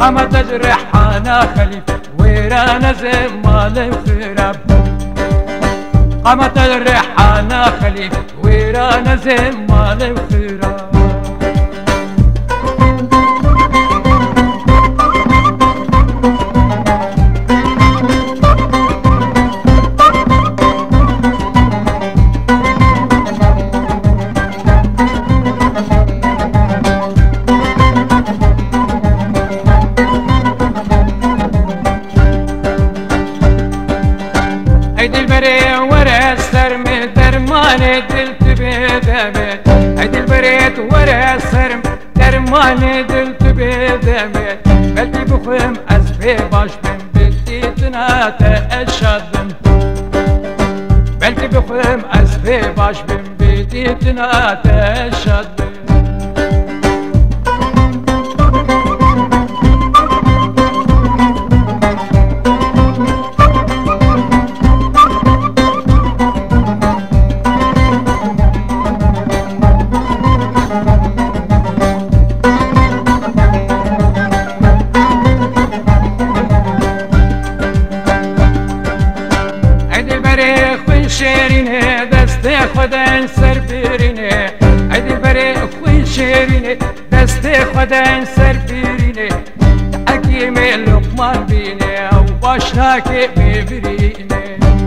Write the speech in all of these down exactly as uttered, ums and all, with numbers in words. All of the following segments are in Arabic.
قامت الريحانة خليفة ويرانة زمال وخراب قامت الريحانة خليفة ويرانة زمال وخراب هيدي البري ورا السرم درمان دلت بدمي هيدي البريت ورا السرم درمان دلت بدمي بدي بخم أسفي باش بن بدي تناتا الشدم بدي بخم أسفي باش بن بدي تناتا الشدم شيرينه دستي خدان سر بيرينه هيدي البري خوي شيرينه دستي خدان سر بيرينه حكيمي لقمان بينه او باشناكي بيبرينه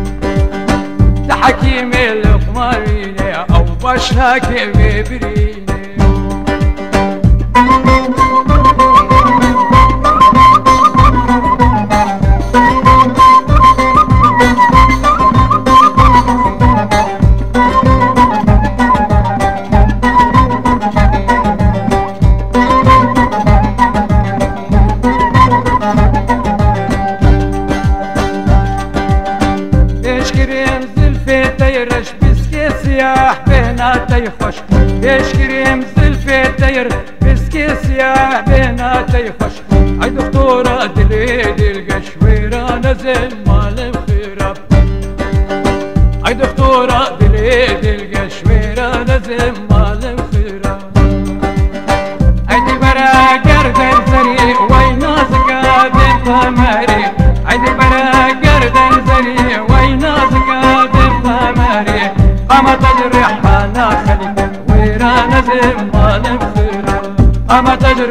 حكيمي لقمان بينه او باشناكي بيبرينه تيرش بسكي سياح بيناتي خوش ليش كريم زلفي تير بسكي سياح بيناتي خوش اي دكتورة دليل القشويرة نزل مال بخراب اي دكتورة دليل القشويرة نزل مال بخراب ايدي برا قردن زري وينازك عادن فماري ايدي برا قردن زري وينازك قامت الريحانة خليفة ويرانة زمال بخراب قامت